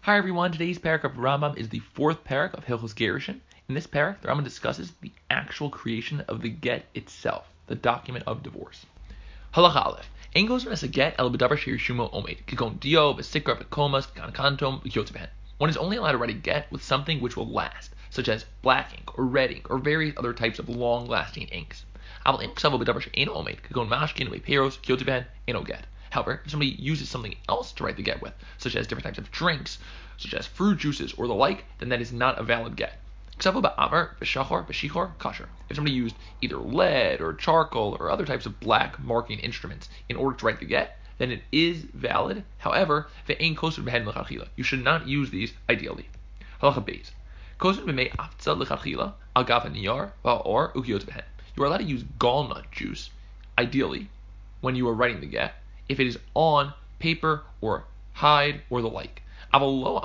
Hi everyone, today's parak of Rambam is the fourth parak of Hilchos Gerushin. In this parak, the Rambam discusses the actual creation of the get itself, the document of divorce. Halacha Aleph. Ein gozer es a get el b'davar she'yishumo omed, kigon dio, b'sikra, b'komas, b'kankantom, b'kyotzeben. One is only allowed to write a get with something which will last, such as black ink or red ink or various other types of long-lasting inks. Aval im ksavo b'davar she'eino omed, kigon mashkin, u'peros, kyotzeben, eno get. However, if somebody uses something else to write the get with, such as different types of drinks, such as fruit juices or the like, then that is not a valid get. Ksavo ba'avar, b'shachor, b'shichor, kasher. If somebody used either lead or charcoal or other types of black marking instruments in order to write the get, then it is valid. However, ve'ein kosud b'hen l'chachila. You should not use these ideally. Halacha beis. Kosud b'mei afza l'chachila, al gav ha'niyar, va'or, ukiyot b'hen. You are allowed to use gallnut juice, ideally, when you are writing the get, if it is on paper or hide or the like. However,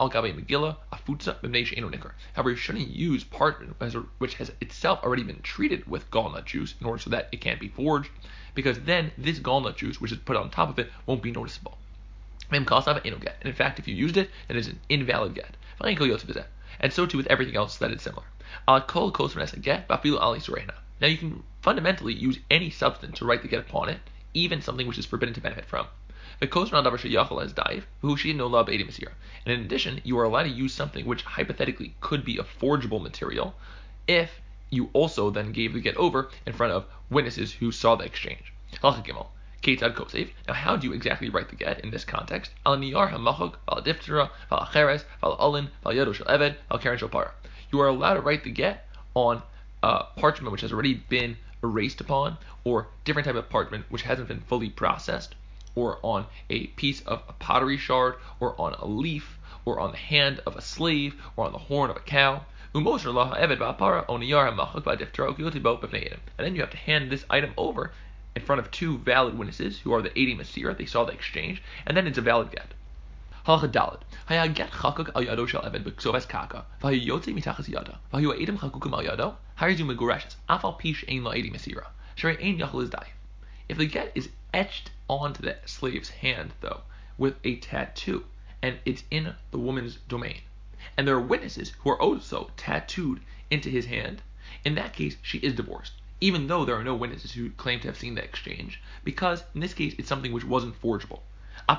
you shouldn't use parchment which has itself already been treated with gallnut juice in order so that it can't be forged, because then this gallnut juice, which is put on top of it, won't be noticeable. And in fact, if you used it, then it's an invalid get. And so too with everything else that is similar. Now you can fundamentally use any substance to write the get upon it, even something which is forbidden to benefit from. And in addition, you are allowed to use something which hypothetically could be a forgeable material if you also then gave the get over in front of witnesses who saw the exchange. Now, how do you exactly write the get in this context? You are allowed to write the get on parchment which has already been erased upon, or different type of parchment which hasn't been fully processed, or on a piece of a pottery shard, or on a leaf, or on the hand of a slave, or on the horn of a cow. And then you have to hand this item over in front of two valid witnesses who are the Eidim Asir. They saw the exchange, and then it's a valid get. Halacha Daled. Haya get chakuk al yado shel eved b'ksoves kaka, v'hayu yotze mitachas yada, v'hayu eidim chakukim al yado, harizu megureshes, afal pish ein la eidim asira, shrei ein yachol is daif. If the get is etched onto the slave's hand, though, with a tattoo, and it's in the woman's domain, and there are witnesses who are also tattooed into his hand, in that case, she is divorced, even though there are no witnesses who claim to have seen the exchange, because in this case, it's something which wasn't forgeable. The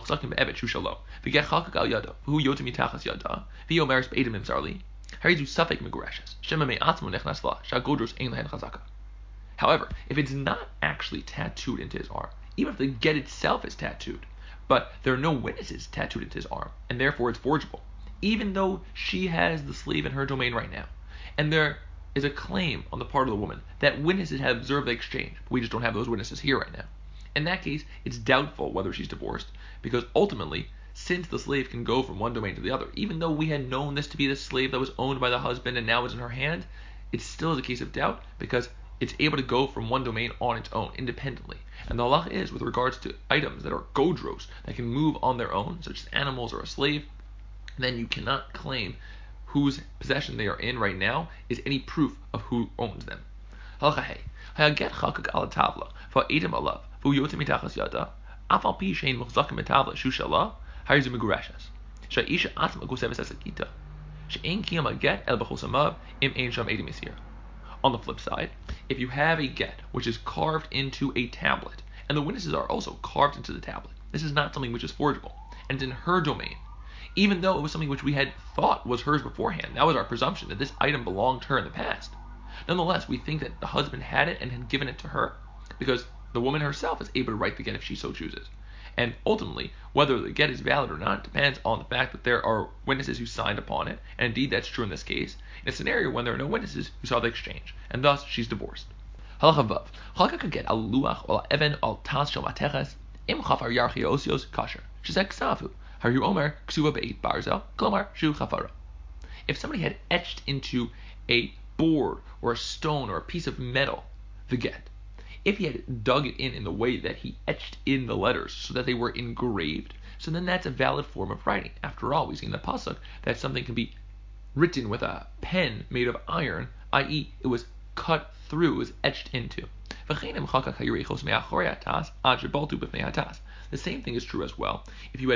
get chalkak al yado, who yotem mitachas yada, v'yomeres be'edim imzarli, harizu safek megureshes, shema me'atzmo nechnas la, shagodros ein lehen chazaka. However, if it's not actually tattooed into his arm, even if the get itself is tattooed, but there are no witnesses tattooed into his arm, and therefore it's forgeable, even though she has the slave in her domain right now, and there is a claim on the part of the woman that witnesses have observed the exchange, but we just don't have those witnesses here right now. In that case, it's doubtful whether she's divorced, because ultimately, since the slave can go from one domain to the other, even though we had known this to be the slave that was owned by the husband and now is in her hand, it still is a case of doubt, because it's able to go from one domain on its own, independently. And the halacha is, with regards to items that are godros, that can move on their own, such as animals or a slave, then you cannot claim whose possession they are in right now is any proof of who owns them. Halacha hey. Hayaget chakak ala tavla, va'edim alav, v'uyotim mitachas yada, afal pi shein muchzakim mitavla shushala, harizu megureshes. Sha'isha atma goseves esakita. She'ein kiyam aget el b'chosamav, im ein sham edim yisir. On the flip side, if you have a get which is carved into a tablet, and the witnesses are also carved into the tablet, this is not something which is forgeable, and it's in her domain. Even though it was something which we had thought was hers beforehand, that was our presumption that this item belonged to her in the past. Nonetheless, we think that the husband had it and had given it to her, because the woman herself is able to write the get if she so chooses. And ultimately, whether the get is valid or not depends on the fact that there are witnesses who signed upon it, and indeed that's true in this case, in a scenario when there are no witnesses who saw the exchange, and thus she's divorced. Halacha vav. Chalka could get al luach or even al tas shel mateches im chafar yarchi osios kasher shezek ksavu haru omer ksuva beit barzel klomar shu chafara. If somebody had etched into a board or a stone or a piece of metal the get, if he had dug it in the way that he etched in the letters so that they were engraved, so then that's a valid form of writing. After all, we see in the pasuk that something can be written with a pen made of iron, i.e. it was cut through, it was etched into. The same thing is true as well. If you had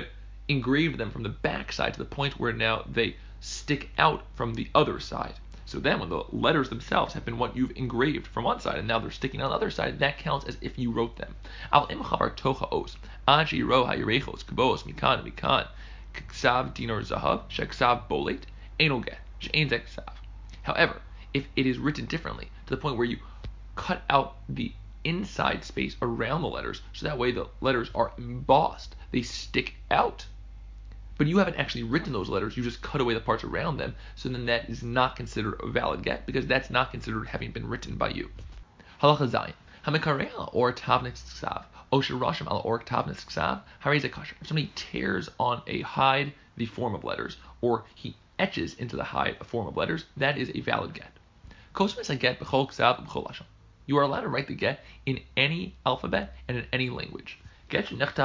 engraved them from the back side to the point where now they stick out from the other side. So then when the letters themselves have been what you've engraved from one side and now they're sticking on the other side, that counts as if you wrote them. Al imchavar tocha os, aji ro hayirechos, kabos, mikan, mikan, ksav dinar zahav, sheksav bolet, enoget, she'en zeksav. However, if it is written differently, to the point where you cut out the inside space around the letters, so that way the letters are embossed, they stick out, but you haven't actually written those letters, you just cut away the parts around them, so then that is not considered a valid get, because that's not considered having been written by you. Halacha Zayin. Hamikareha or tavnis ksav, o shirashim al or tavnis ksav, harei kasher. If somebody tears on a hide the form of letters, or he etches into the hide a form of letters, that is a valid get. Kosmis a get b'chol ksav b'chol lashon. You are allowed to write the get in any alphabet and in any language. In fact, if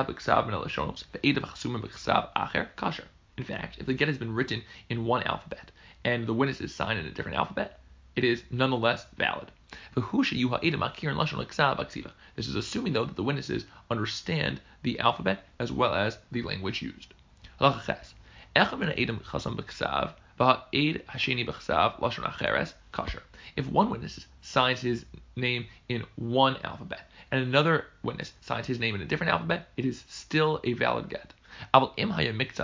the get has been written in one alphabet and the witnesses sign in a different alphabet, it is nonetheless valid. This is assuming, though, that the witnesses understand the alphabet as well as the language used. If one witness signs his name in one alphabet and another witness signs his name in a different alphabet, it is still a valid get. However, if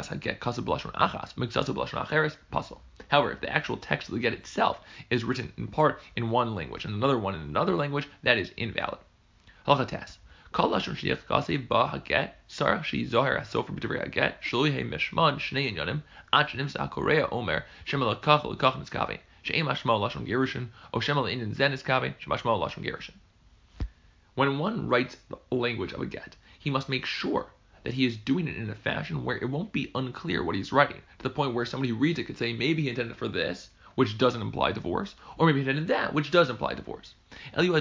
the actual text of the get itself is written in part in one language and another one in another language, that is invalid. כל לשון שיחקסי בה הגט, צריך שיזוהר הסופר בדברי הגט, שלא יהיה משמע שני עניינים, עד שנמצא הקורא אומר, שמא לקח ולקח נזכוון, שאין משמע לשון גירושין, או שמא לעניין זה נזכוון, שמשמע לשון גירושין. When one writes the language of a get, he must make sure that he is doing it in a fashion where it won't be unclear what he's writing, to the point where somebody who reads it could say, maybe he intended for this, which doesn't imply divorce, or maybe he intended that, which does imply divorce. Rather,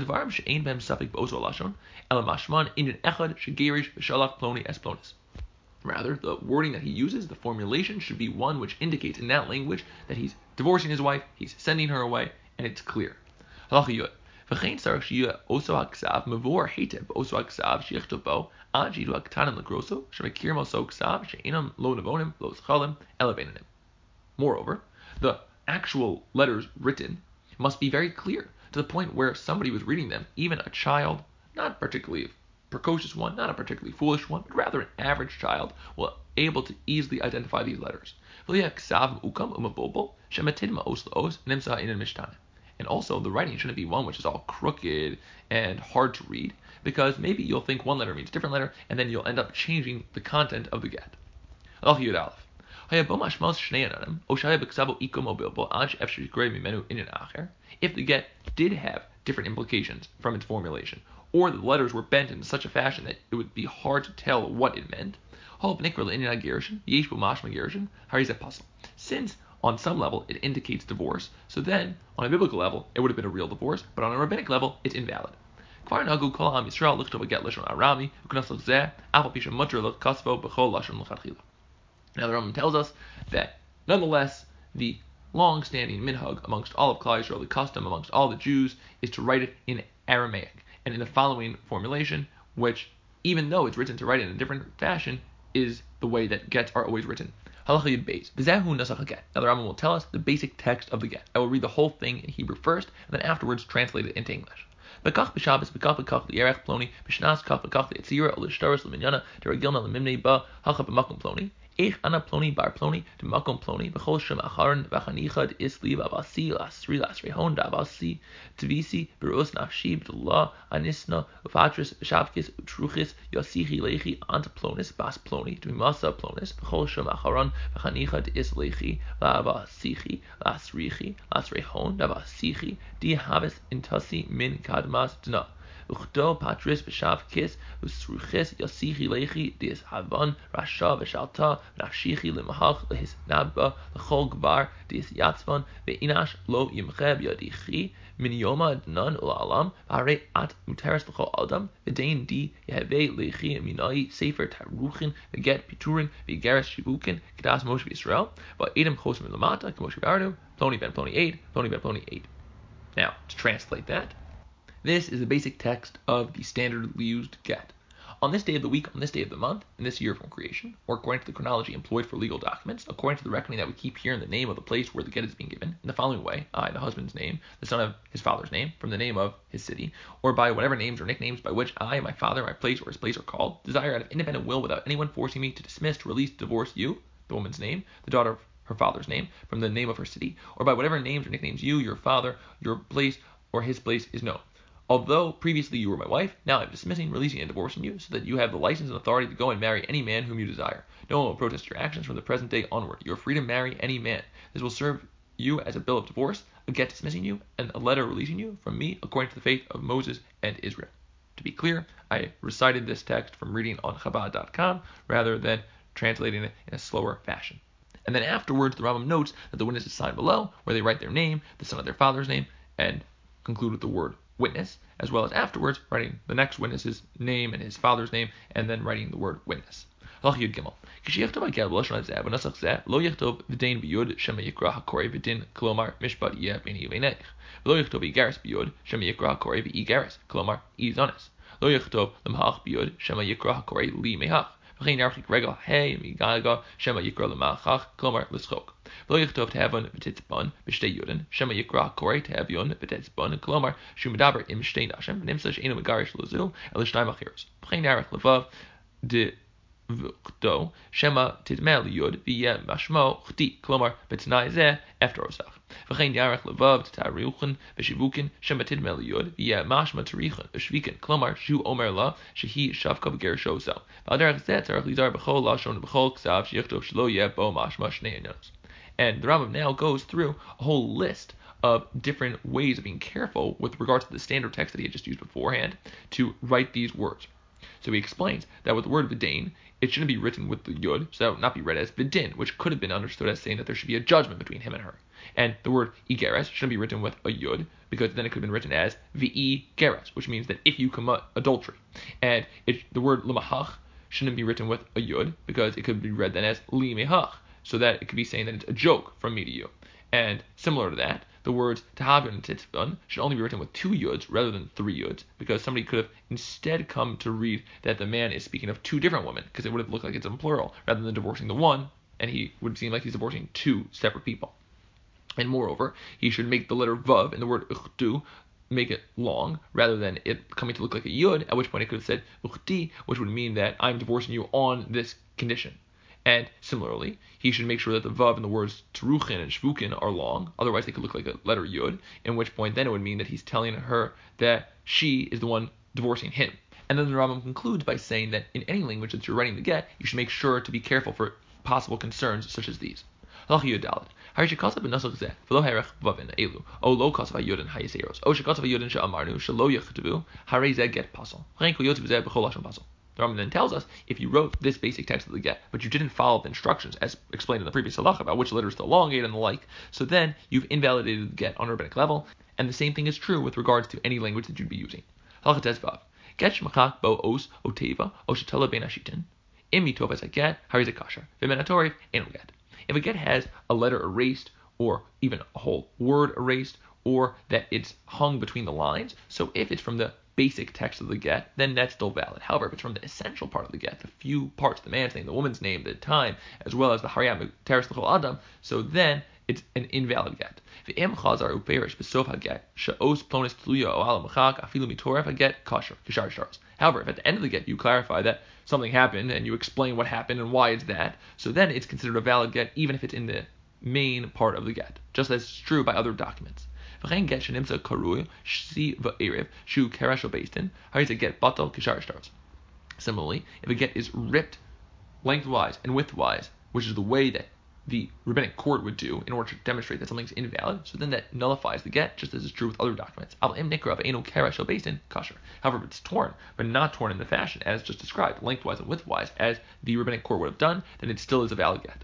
the wording that he uses, the formulation, should be one which indicates in that language that he's divorcing his wife, he's sending her away, and it's clear. וכן צריך שיהיה אוסו הכסף מבואר היטב באוסו הכסף שיכתוב בו עד שידעו הקטנים לגרוסו שמכירים אוסו כסף שאינם לא נבונים לא זכלים אלא בינונים. Moreover, the actual letters written must be very clear, to the point where somebody was reading them, even a child, not a particularly precocious one, not a particularly foolish one, but rather an average child, will able to easily identify these letters. And also, the writing shouldn't be one which is all crooked and hard to read, because maybe you'll think one letter means a different letter, and then you'll end up changing the content of the get. If the get did have different implications from its formulation, or the letters were bent in such a fashion that it would be hard to tell what it meant, since on some level it indicates divorce, so then on a biblical level it would have been a real divorce, but on a rabbinic level it's invalid. Now the Rambam tells us that nonetheless the long-standing minhag amongst all of Klal Yisrael, the custom amongst all the Jews, is to write it in Aramaic and in the following formulation, which, even though it's written to write it in a different fashion, is the way that gets are always written. Halacha Yud Beis. Now the Rambam will tell us the basic text of the get. I will read the whole thing in Hebrew first, and then afterwards translate it into English. Bekach b'Shabbos, bekach li'erech ploni, b'shnas kach bekach li'etzira, l'shtaros l'minyana, deragilna l'mimnei ba, halcha b'makom ploni. Ich ana ploni bar ploni, de makom ploni, b'chol shem acharon, v'chanicha d'isli, v'avasi, l'asri, l'asrihon, d'avasi, tvisi, b'ros nafshi, b'dullah, anisna, v'fatris, v'shavkis, utruchis, yasichi lechi, anta plonis, bas ploni, d'mimasa plonis, b'chol shem acharon, v'chanicha d'islechi, v'avasichi, l'asrichi, l'asrihon, d'avasichi, dihavis intasi min kadmas dna. Uchdo patris b'shav kis usruchis yasichi lechi dis havan rasha v'shalta v'nafshichi limahach lehis nabba l'chol gbar dis yatzvan ve'inash lo yimche b'yadichi min yoma adnan ul'alam v'harei at muteres l'chol adam v'dein di yehevei lechi minai sefer taruchin v'get piturin v'geres shivukin k'das Moshe Yisrael v'edem chos min lamata k'moshe v'arnu ploni ben ploni 8 ploni ben ploni 8. Now, to translate that, this is the basic text of the standardly used get. On this day of the week, on this day of the month, in this year from creation, or according to the chronology employed for legal documents, according to the reckoning that we keep here in the name of the place where the get is being given, in the following way, I, the husband's name, the son of his father's name, from the name of his city, or by whatever names or nicknames by which I, my father, my place, or his place are called, desire out of independent will without anyone forcing me to dismiss, to release, to divorce you, the woman's name, the daughter of her father's name, from the name of her city, or by whatever names or nicknames you, your father, your place, or his place is known. Although previously you were my wife, now I am dismissing, releasing, and divorcing you, so that you have the license and authority to go and marry any man whom you desire. No one will protest your actions from the present day onward. You are free to marry any man. This will serve you as a bill of divorce, a get dismissing you, and a letter releasing you from me according to the faith of Moses and Israel. To be clear, I recited this text from reading on Chabad.com rather than translating it in a slower fashion. And then afterwards, the Rambam notes that the witnesses sign below, where they write their name, the son of their father's name, and conclude with the word witness, as well as afterwards writing the next witness's name and his father's name, and then writing the word witness. Halacha Yud Gimel. כשיכתוב הגר בלשון הזה בנוסח זה, לא יכתוב ודין ביוד שמא יקרא הקורא ודין, כלומר משפט יהיה ביני ובינך. ולא יכתוב איגרס ביוד שמא יקרא הקורא ואיגרס, כלומר איזונס. לא יכתוב למהך ביוד שמא יקרא הקורא לי מהך. וכן ירחיק רגל מגגה שמא יקרא למהכך, כלומר לשחוק. ולא יכתוב תאבון ותצבון בשתי יודן, שמא יקרא הקורא תאביון ותצבון, כלומר שהוא מדבר עם שתי נשים, ונמצא שאינו מגרש לזו, אלא שתיים אחרות. וכן יערך לבב דבקתו, שמא תדמה ליוד, ויהיה משמעו חטי, כלומר בתנאי זה הפטר עוזך. וכן יערך לבב תתאריכן ושיווקן, שמא תדמה ליוד, ויהיה משמע תריכן ושביקן, כלומר שהוא אומר לה שהיא שבקה בגרשו זו. ועל דרך זה צריך להיזהר בכל לשון ובכל כתב שיכתוב שלא יהיה בו משמע שני עניינוס. And the Rambam now goes through a whole list of different ways of being careful with regards to the standard text that he had just used beforehand to write these words. So he explains that with the word vidain, it shouldn't be written with the yud, so that would not be read as vidin, which could have been understood as saying that there should be a judgment between him and her. And the word igeres shouldn't be written with a yud, because then it could have been written as vi geres, which means that if you commit adultery. And the word lemahach shouldn't be written with a yud, because it could be read then as li mehach, so that it could be saying that it's a joke from me to you. And similar to that, the words tahavyon and titzvon should only be written with two yuds rather than three yuds, because somebody could have instead come to read that the man is speaking of two different women, because it would have looked like it's in plural, rather than divorcing the one, and he would seem like he's divorcing two separate people. And moreover, he should make the letter vav in the word uchtu, make it long, rather than it coming to look like a yud, at which point it could have said uchti, which would mean that I'm divorcing you on this condition. And similarly, he should make sure that the vav in the words teruchin and shvukin are long, otherwise they could look like a letter yud, in which point then it would mean that he's telling her that she is the one divorcing him. And then the Rambam concludes by saying that in any language that you're writing the get, you should make sure to be careful for possible concerns such as these. Halacha Yud Dalet. Hari shekatsav b'nosach zeh, v'lo herech vavin elu, o lo katsav hayudin hayaseros, o shekatsav hayudin she'amarnu, shelo yechtavu, harei zeh get pasal. V'chein kol yotzi b'zeh b'chol lashon pasal. The Rambam then tells us, if you wrote this basic text of the get, but you didn't follow the instructions as explained in the previous halacha about which letters to elongate and the like, so then you've invalidated the get on a rabbinic level, and the same thing is true with regards to any language that you'd be using. Halacha tezvav. Get shmachak bo os o teva o shetala ben ashitin. Im mitov as a get, harizeh kasher. V'men atoriv eno get. If a get has a letter erased, or even a whole word erased, or that it's hung between the lines, so if it's from the basic text of the get, then that's still valid. However, if it's from the essential part of the get, the few parts, the man's name, the woman's name, the time, as well as the hariyam teres l'chol adam, so then it's an invalid get. V'im chazar uperish b'sof haget she'os plonis tluya o ala mechak afilu mitoref haget kasher kishar shtaros. However, if at the end of the get you clarify that something happened and you explain what happened and why it's that, so then it's considered a valid get even if it's in the main part of the get, just as is true by other documents. V'chein get shenimtza karui shsi v'erev shu keresh o beistin harizeh get batal kishar shtaros. Similarly, if a get is ripped lengthwise and widthwise, which is the way that the rabbinic court would do in order to demonstrate that something's invalid, so then that nullifies the get, just as is true with other documents. However, if it's torn, but not torn in the fashion as just described, lengthwise and widthwise, as the rabbinic court would have done, then it still is a valid get.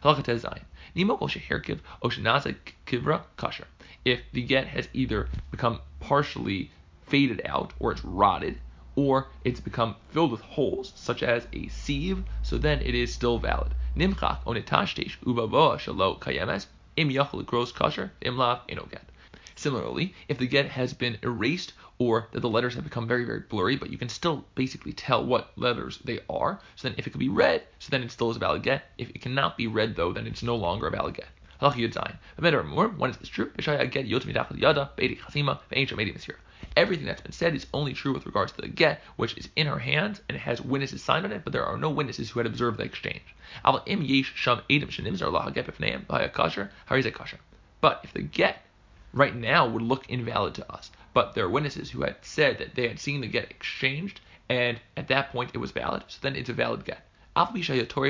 If the get has either become partially faded out, or it's rotted, or it's become filled with holes, such as a sieve, so then it is still valid. Nimchach onetashtish ubavoa shalo kayemes im yachol gross kasher imlav eno get. Similarly, if the get has been erased or that the letters have become very, very blurry, but you can still basically tell what letters they are, so then if it can be read, so then it still is a valid get. If it cannot be read, though, then it's no longer a valid get. When is this true? Everything that's been said is only true with regards to the get, which is in her hands and it has witnesses signed on it, but there are no witnesses who had observed the exchange. But if the get right now would look invalid to us, but there are witnesses who had said that they had seen the get exchanged, and at that point it was valid, so then it's a valid get. This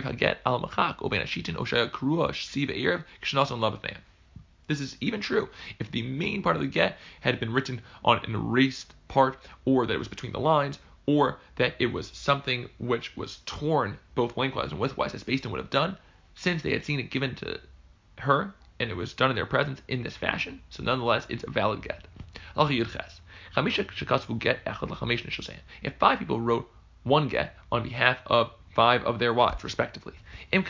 is even true if the main part of the get had been written on an erased part, or that it was between the lines, or that it was something which was torn both lengthwise and widthwise, as Beis Din would have done, since they had seen it given to her and it was done in their presence in this fashion. So nonetheless, it's a valid get. If 5 people wrote one get on behalf of 5 of their wives, respectively. If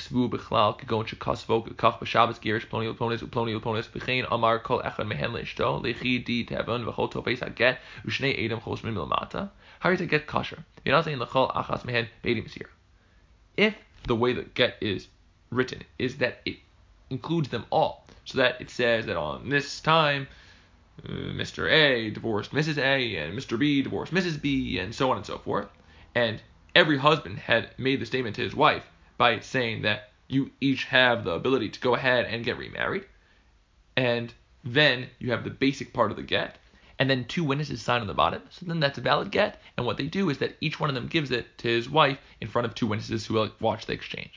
the way the get is written is that it includes them all, so that it says that on this time Mr. A divorced Mrs. A, and Mr. B divorced Mrs. B, and so on and so forth, and every husband had made the statement to his wife by saying that you each have the ability to go ahead and get remarried, and then you have the basic part of the get, and then 2 witnesses sign on the bottom, so then that's a valid get, and what they do is that each one of them gives it to his wife in front of 2 witnesses who will watch the exchange.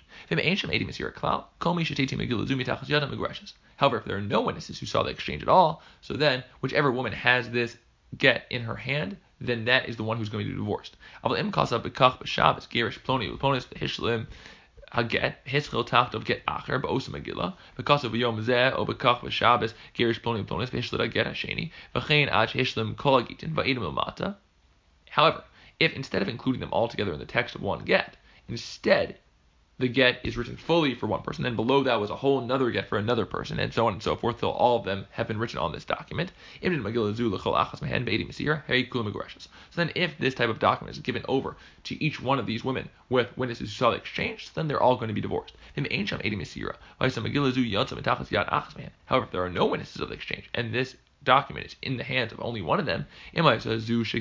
However, if there are no witnesses who saw the exchange at all, so then whichever woman has this get in her hand, then that is the one who's going to be divorced. Haget hischel tacht of get acher be'osa megillah because of yom zeh or bekach v'shabbos gerish plonim plonis v'hishled haget hasheni v'chein ad hishlem kol hagitin v'edem lamata. However, if instead of including them all together in the text of one get, instead the get is written fully for one person, and below that was a whole another get for another person, and so on and so forth, till all of them have been written on this document. So then if this type of document is given over to each one of these women with witnesses who saw the exchange, then they're all going to be divorced. However, if there are no witnesses of the exchange, and this document is in the hands of only one of them, so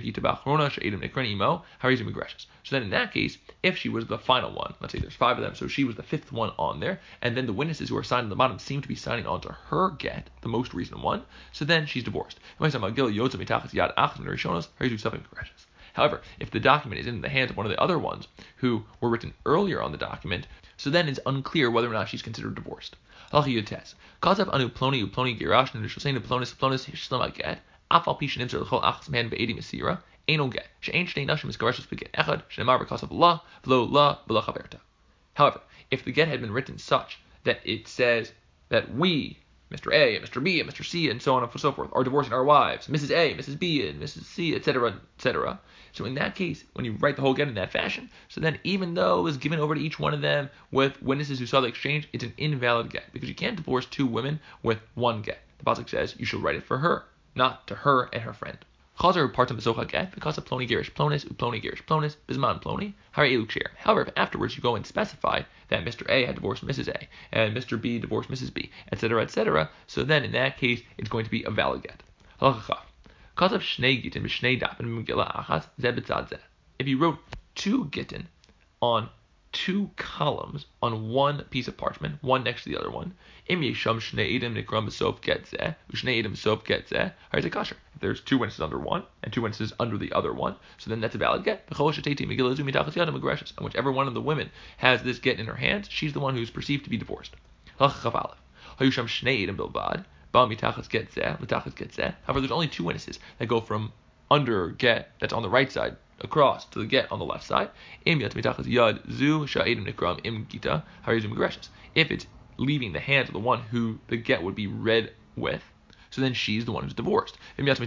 then in that case, if she was the final one, let's say there's 5 of them, so she was the 5th one on there, and then the witnesses who are signed on the bottom seem to be signing onto her get, the most recent one, so then she's divorced. However, if the document is in the hands of one of the other ones who were written earlier on the document, so then it's unclear whether or not she's considered divorced. However, if the get had been written such that it says that we, Mr. A and Mr. B and Mr. C and so on and so forth, are divorcing our wives, Mrs. A, Mrs. B, and Mrs. C, etc., etc. So in that case, when you write the whole get in that fashion, so then even though it was given over to each one of them with witnesses who saw the exchange, it's an invalid get, because you can't divorce 2 women with one get. The pasuk says you should write it for her, not to her and her friend. However, if afterwards you go and specify that Mr. A had divorced Mrs. A and Mr. B divorced Mrs. B, etc., etc., so then in that case it's going to be a valid get. If you wrote 2 gittin on 2 columns on one piece of parchment, one next to the other one, if there's 2 witnesses under one and 2 witnesses under the other one, so then that's a valid get. And whichever one of the women has this get in her hands, she's the one who's perceived to be divorced. However, there's only 2 witnesses that go from under get that's on the right side across to the get on the left side. If it's leaving the hands of the one who the get would be read with, so then she's the one who's divorced. However, if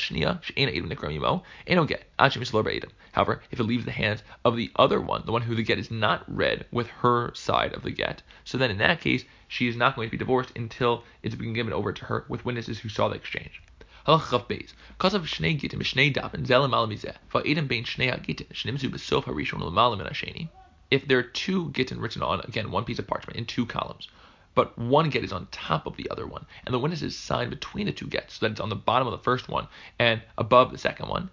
it leaves the hands of the other one, the one who the get is not read with her side of the get, so then in that case, she is not going to be divorced until it's been given over to her with witnesses who saw the exchange. Halach Chav Beis. Kasav Shnei Gittin B'Shnei Daven Zel L'Mala Mizeh Va'edem Bein Shnei HaGittin Shnimzu B'Sof HaRishon L'Mala Min HaSheni. If there are two Gittin written on, again, one piece of parchment in two columns, but one get is on top of the other one, and the witness is signed between the two gets, so that it's on the bottom of the first one and above the second one.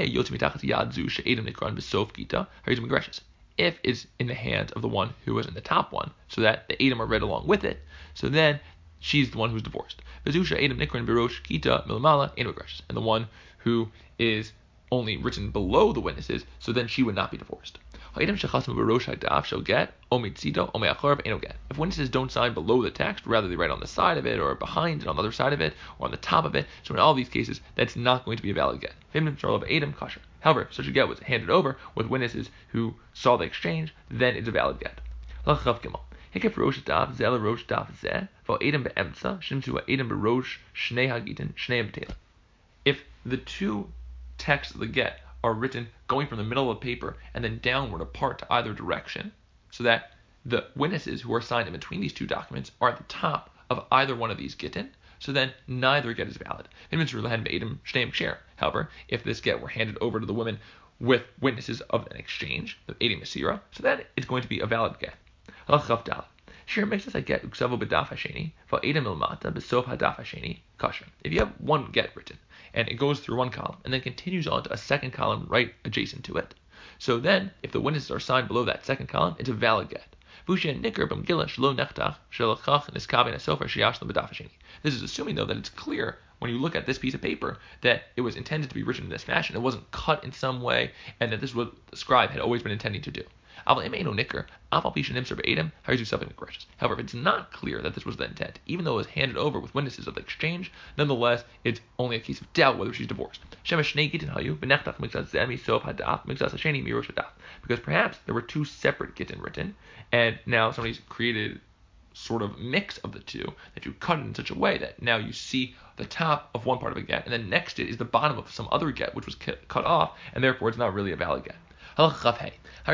If it's in the hands of the one who was in the top one, so that the Edom are read along with it, so then she's the one who's divorced. And the one who is only written below the witnesses, so then she would not be divorced. If witnesses don't sign below the text, rather they write on the side of it, or behind it, on the other side of it, or on the top of it, so in all these cases, that's not going to be a valid get. However, such a get was handed over with witnesses who saw the exchange, then it's a valid get. If the two texts of the get are written going from the middle of the paper and then downward apart to either direction, so that the witnesses who are signed in between these two documents are at the top of either one of these gittin, so then neither get is valid. However, if this get were handed over to the women with witnesses of an exchange, the Edim Masira, so then it's going to be a valid get. Shir makes us a get uksavo b'daf hasheni, va'edem ilmata b'sof hadaf hasheni kasher. If you have one get written, and it goes through one column, and then continues on to a second column right adjacent to it, so then, if the witnesses are signed below that second column, it's a valid get. This is assuming, though, that it's clear when you look at this piece of paper that it was intended to be written in this fashion. It wasn't cut in some way, and that this is what the scribe had always been intending to do. However, if it's not clear that this was the intent, even though it was handed over with witnesses of the exchange, nonetheless, it's only a case of doubt whether she's divorced. Because perhaps there were two separate gittin written, and now somebody's created sort of mix of the two, that you cut it in such a way that now you see the top of one part of a get, and then next to it is the bottom of some other get, which was cut off, and therefore it's not really a valid get. If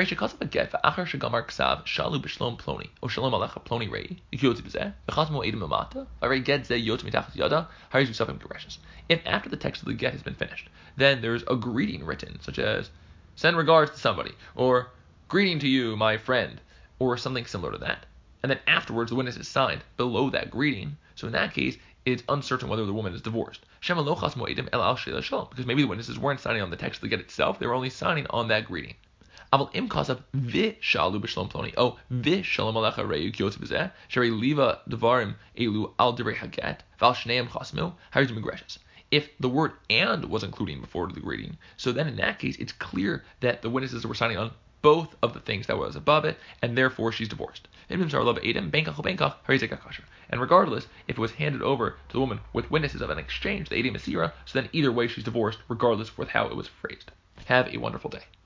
after the text of the get has been finished, then there's a greeting written, such as "send regards to somebody," or "greeting to you, my friend," or something similar to that, and then afterwards the witness is signed below that greeting, so in that case it's uncertain whether the woman is divorced. Because maybe the witnesses weren't signing on the text of the get itself, they were only signing on that greeting. But if the word "and" was including before the greeting, so then in that case it's clear that the witnesses were signing on both of the things that was above it, and therefore she's divorced. And regardless, if it was handed over to the woman with witnesses of an exchange, the Edim Masira, so then either way she's divorced, regardless with how it was phrased. Have a wonderful day.